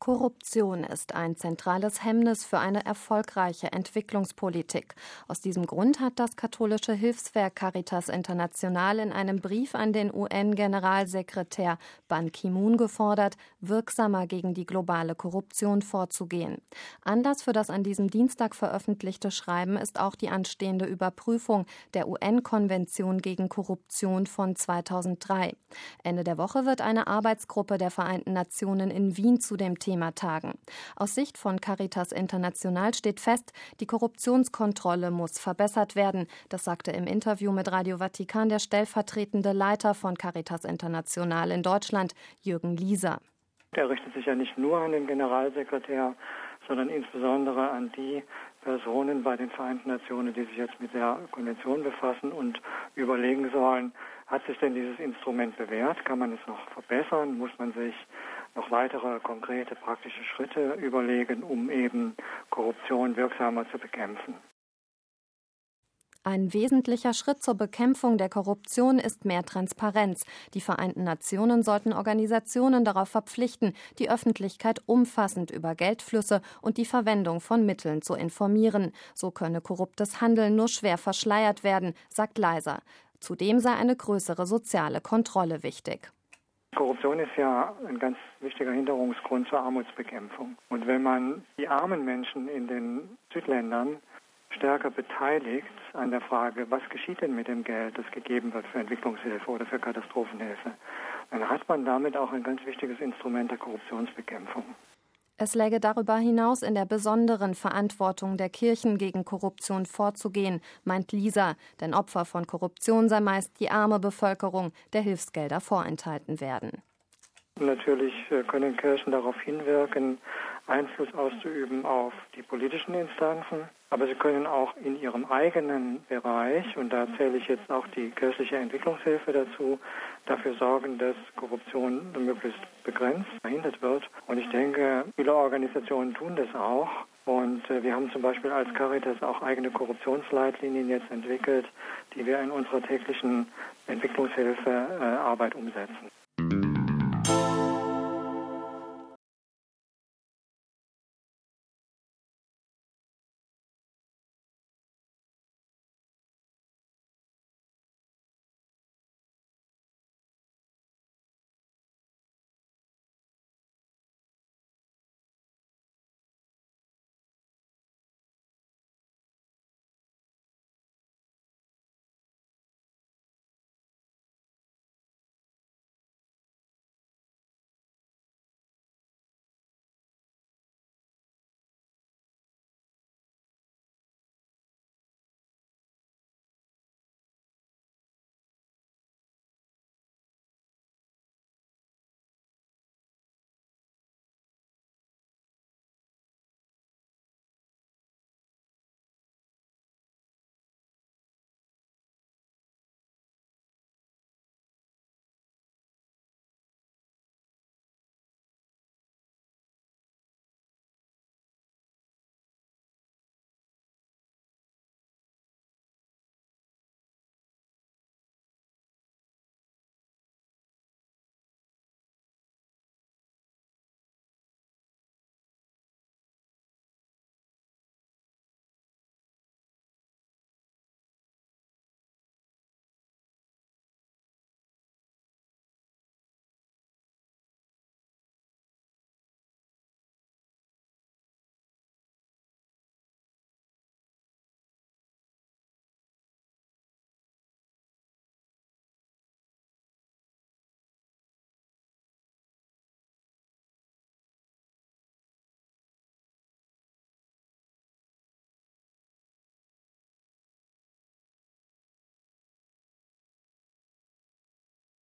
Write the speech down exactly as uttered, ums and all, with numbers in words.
Korruption ist ein zentrales Hemmnis für eine erfolgreiche Entwicklungspolitik. Aus diesem Grund hat das katholische Hilfswerk Caritas International in einem Brief an den U N-Generalsekretär Ban Ki-moon gefordert, wirksamer gegen die globale Korruption vorzugehen. Anlass für das an diesem Dienstag veröffentlichte Schreiben ist auch die anstehende Überprüfung der U N-Konvention gegen Korruption von zweitausenddrei. Ende der Woche wird eine Arbeitsgruppe der Vereinten Nationen in Wien zu dem Thema Tagen. Aus Sicht von Caritas International steht fest, die Korruptionskontrolle muss verbessert werden. Das sagte im Interview mit Radio Vatikan der stellvertretende Leiter von Caritas International in Deutschland, Jürgen Lieser. Der richtet sich ja nicht nur an den Generalsekretär, sondern insbesondere an die Personen bei den Vereinten Nationen, die sich jetzt mit der Konvention befassen und überlegen sollen, hat sich denn dieses Instrument bewährt? Kann man es noch verbessern? Muss man sich noch weitere konkrete praktische Schritte überlegen, um eben Korruption wirksamer zu bekämpfen? Ein wesentlicher Schritt zur Bekämpfung der Korruption ist mehr Transparenz. Die Vereinten Nationen sollten Organisationen darauf verpflichten, die Öffentlichkeit umfassend über Geldflüsse und die Verwendung von Mitteln zu informieren. So könne korruptes Handeln nur schwer verschleiert werden, sagt Leiser. Zudem sei eine größere soziale Kontrolle wichtig. Korruption ist ja ein ganz wichtiger Hinderungsgrund zur Armutsbekämpfung. Und wenn man die armen Menschen in den Südländern stärker beteiligt an der Frage, was geschieht denn mit dem Geld, das gegeben wird für Entwicklungshilfe oder für Katastrophenhilfe, dann hat man damit auch ein ganz wichtiges Instrument der Korruptionsbekämpfung. Es läge darüber hinaus in der besonderen Verantwortung der Kirchen, gegen Korruption vorzugehen, meint Lieser, denn Opfer von Korruption sei meist die arme Bevölkerung, der Hilfsgelder vorenthalten werden. Natürlich können Kirchen darauf hinwirken, Einfluss auszuüben auf die politischen Instanzen, aber sie können auch in ihrem eigenen Bereich, und da zähle ich jetzt auch die kirchliche Entwicklungshilfe dazu, dafür sorgen, dass Korruption möglichst begrenzt, verhindert wird. Und ich denke, viele Organisationen tun das auch. Und äh, wir haben zum Beispiel als Caritas auch eigene Korruptionsleitlinien jetzt entwickelt, die wir in unserer täglichen Entwicklungshilfearbeit äh, umsetzen.